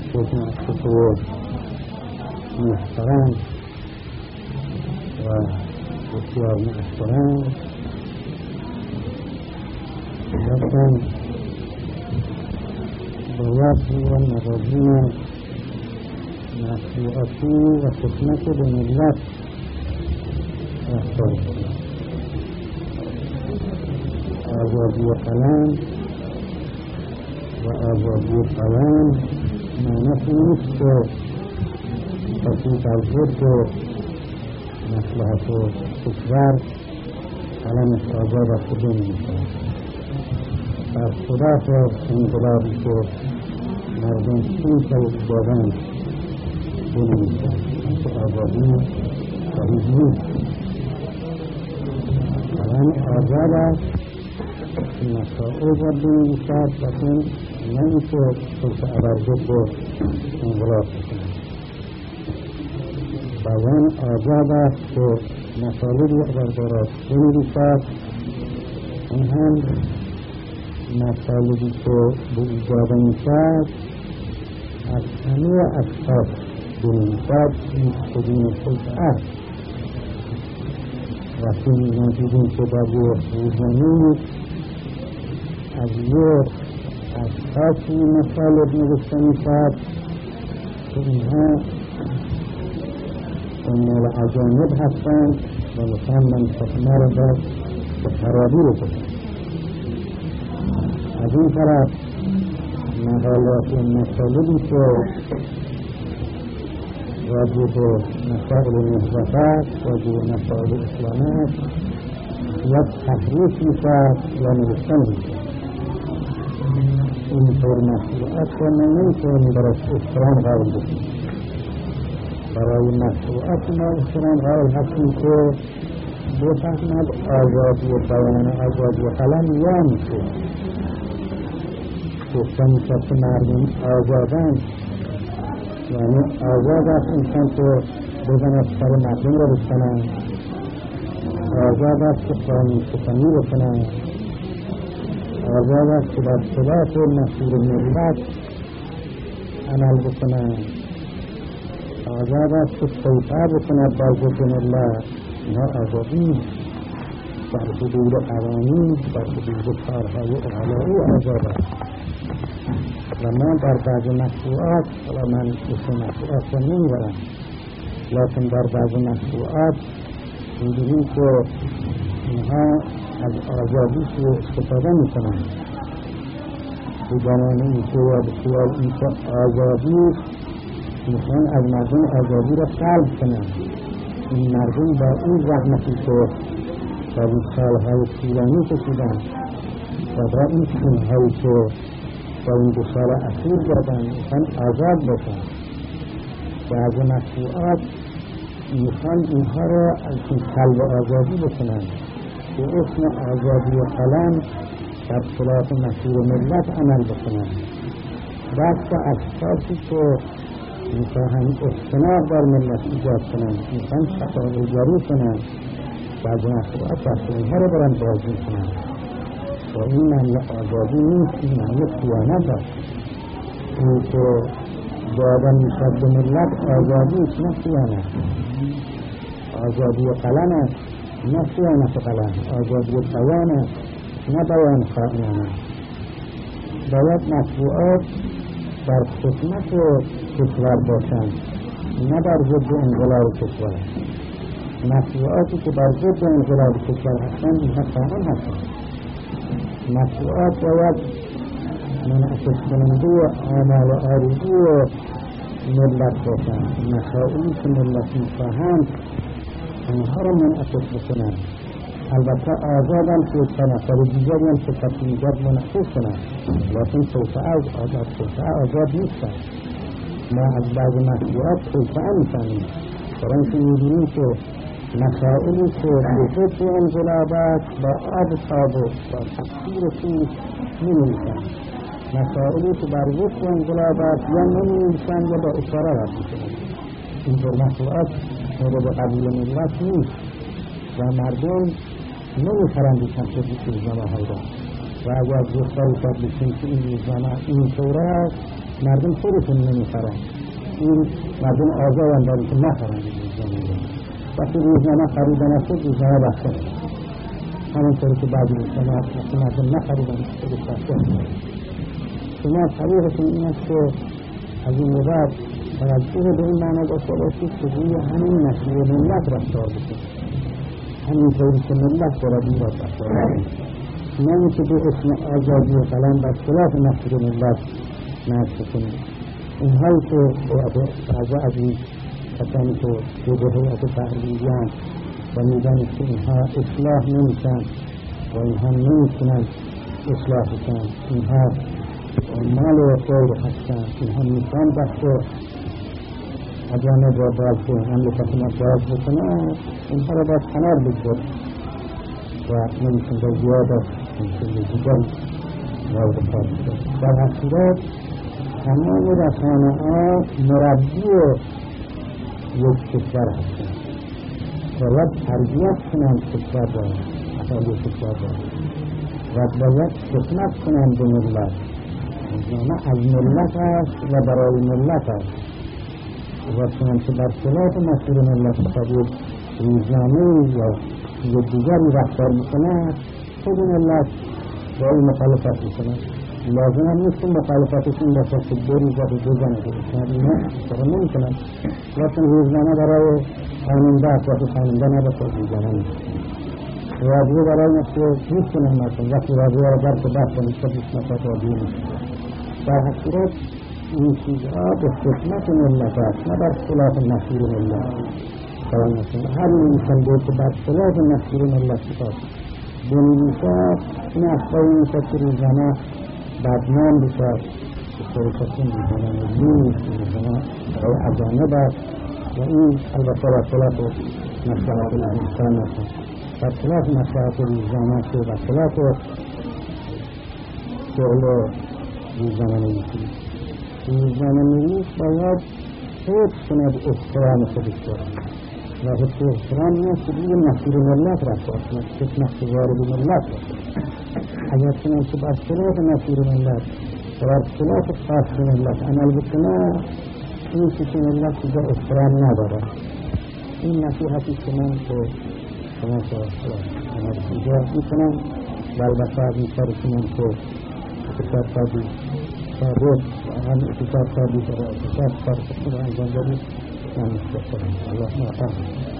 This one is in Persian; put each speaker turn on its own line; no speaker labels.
خصوص محترم و بسیار محترم لیکن باید و مراجعین مشروعاتی و خدمت به ملت رفتار کنند. آزادی قلم و آزادی قلم معنیش نیست که کسی در ضد مصلحت کشور قلمش آزاد است بنویسد. در صورت انقلابی که مردم سوی دادند بنویسد که آزادی صحیح نیست. قلم آزاد است مسائل را بنویسد لیکن نه اینکه خود ضد انقلاب بکند. بیان آزاد است که مطالبی اگر دارد بنویسد، این هم مطالبی که به او داده میشد از همه اشخاص بنویسد بدون خلطه. وقتی می‌دیدیم که در روزنامه از یک اشخاصی مطالب نوشته میشد که اینها مال اجانب هستند و مثلا منطقه را باید به خرابی رسید. از این طرف مقالات و مطالبی که راجع به مسائل نهضت است، راجع به مسائل اسلام است، یا تحریف میشد یا نوشته میشد. اینطور مشروعات را نمیتوانیم براش احترام قائل باشیم. برای مشروعات ما احترام قائل هستیم که بفهمد آزادی بیان آزادی قلم یعنی چه. گفته میشد که مردم آزادند یعنی آزاد است انسان که بزند سر مردم را بکنند، آزاد است که قانون ستمی بکنند، آزاد است که در خلاف مسئول ملت عمل بکنند، آزاد است که سیطره بکند بر ضد ملت. اینها آزادی نیست. در حدود قوانین، در حدود کارهای اعلایی آزاد است. و ما در بعض مشروعات، حالا من اسم مشروعات را نمیبرم، لیکن در بعض مشروعات می‌بینیم که اینها از آزادی استفاده میکنند. بگمان اینکه یا بسیار اینکه آزادی میخوان از مردم آزادی را سلب کنند. این مردم با این زحمتی که در این سالهای طولانی کشیدند و با این خونهایی که در این 2 سال اخیر دادند میخوان آزاد باشند. بعض مشروعات میخوان اینها را از این سلب آزادی بکنند به اسم آزادی و قلم در خلاف مسئول ملت عمل بکنند. بعد با اشخاصی که میخواهند اختلاف در ملت ایجاد کنند، میخواهند تفاعل‌گری کنند، بعض مشروعات دست اینها را برند بازی کنند. و این معنی آزادی نیست، این معنی خیانت است. این که دادن میشد به ملت آزادی است، نه خیانت. آزادی قلم است، نه خیانت قلم. آزادی بیان است، نه بیان خائنانه. باید مشروعات در خدمت کشور باشند، نه در ضد انقلاب کشور. مشروعاتی که در ضد انقلاب کشور هستند اینها خائن هستند. مشروعات باید منعکس کننده آمال آرزو ملت باشند. مسائلی که ملت میخواهند آنها را منعکس بکنند. البته آزادم که نفر دیگری هم که تصمیم‌گیر منعکس کنند، لیکن توسعه آزاد نیستند. ما از بعض مشروعات توسعه می‌کنیم، برای اینکه می‌بینیم که مسائلی که به ضد انقلاب است با آب تاب و با تفسیر خوب می‌نویسند. مسائلی که بر ضد انقلاب است یا نمی‌نویسند یا با اشاره رد می‌کنند. اینطور مشروعات مورد قبول ملت نیست و مردم نمی‌خرند این روزنامه ها را. و اگر دوستایی شد بکنید که این روزنامه این طور است مردم خودشون نمیخرن. این مردم آزادن داری که نخرن روزنامه. وقتی روزنامه خریده نشد روزنامه بسته نشد. همونطوری که بعضی روزنامه مردم نخریدن خودش بسته نشد. شما طریقتون این است که از این مباد توجه به این معنی داشته باشید که روی همین نشیر ملت رفتار بکنید. همینطوری که ملت باید این رفتار بکنید. نمی که به اسم آزادی و قلم بر خلاف نشیر ملت نشر کنید. اینهایی که بعضی از این کسانی که به هیئت تحریریان و میدانید که اینها اصلاح نمیشن و اینها نمیتونن اصلاح بشن، اینها مال و خیر هستن، اینها میتونن بحث اجانب را باز به مملکت ما باز بکنن، اینها را باز کنار بگذارد و نمیتون به زیاده نمیتون دیگر مورد کار بکنن. در حقیقت تمام رسانه ها مربی یک کشور هستند و باید تربیت کنند کشور را، اهالی کشور را، و باید خدمت کنند به ملت. روزنامه از ملت است و برای ملت است و چنانچه در خلاف مسئول ملت بخواهد روزنامه یا دیگری رفتار میکند، خود ملت با این مخالفت میکند. لازم هم نیست که مخالفتشون باشد که دو روز و دو زنه کنند، اینا کار نمیکنند. لیکن روزنامه برای خواننده است، وقتی خواننده نباشد روزنامه نیست. رادیو برای نشریه میکنن، مثلا وقتی رادیو را در که بحث کنید که بیشناسات رادیو نیست. در حقیقت این چیزها به خدمت ملت است، نه بر خلاف نشیر ملت. هر نویسنده که بر خلاف نشیر ملت باشد بنویسد، این اخباری میشد که روزنامه بدنام بشد، که سرکتون روزنامه نیست، روزنامه برای اجانب است و این البته بر خلاف مصلحت انسان است. بر خلاف مصلحت روزنامه است و بر خلاف شغل روزنامه نویسی. روزنامه نویس باید حفظ کند احترام خودش را و حفظ احترام نیست که روی نشیر ملت رفتار کند، خدمت وارد ملت رفتار. اگر چنانچه بر خلاف نشیر ملت و بر خلاف خاص ملت عمل بکنه، این که ملت دیگر احترام ندارد. این نصیحتی که من به شما عمل میکنم و البته از این کار کنم که اقتصاد سازی ثابت و هم اقتصاد سازی برای اقتصاد کار کنم انجام دارید. من مستقبلم الله موفق